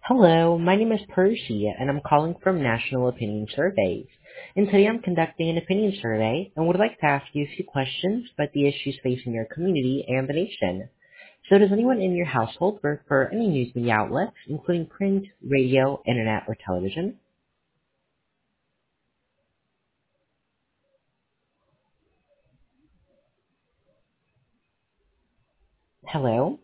Hello, my name is Percy, and I'm calling from National Opinion Surveys. And today I'm conducting an opinion survey and would like to ask you a few questions about the issues facing your community and the nation. So does anyone in your household work for any news media outlets, including print, radio, internet, or television? Hello?